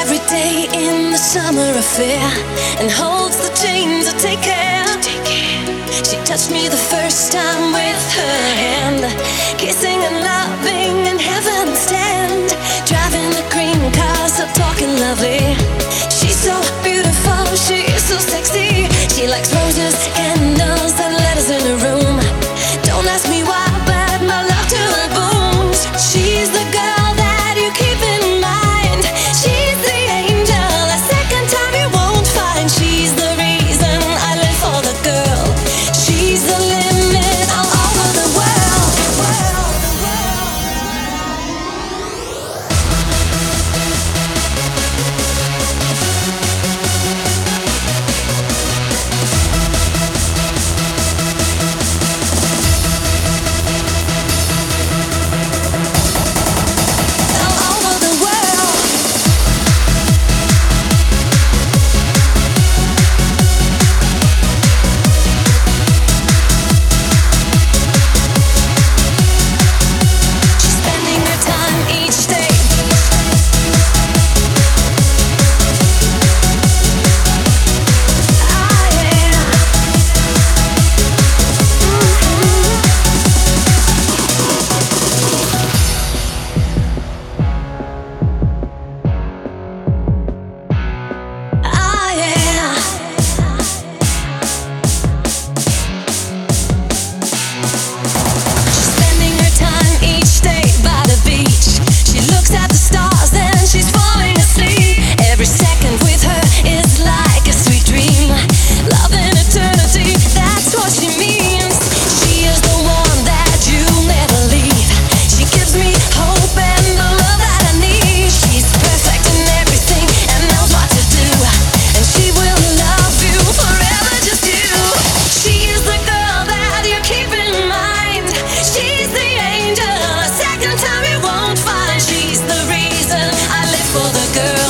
every day in the summer affair and holds the chains to take care. She touched me the first time with her hand, kissing and loving in heaven's stand, driving the green car, so talking lovely. She's so beautiful, she's so sexy. She likes roses, candles, and letters in her room. Don't ask me why, but my love to her booms. She's the girl that you keep in mind. She's the angel, a second time you won't find. She's the reason I live for the girl. She's the limit all over the world. Girl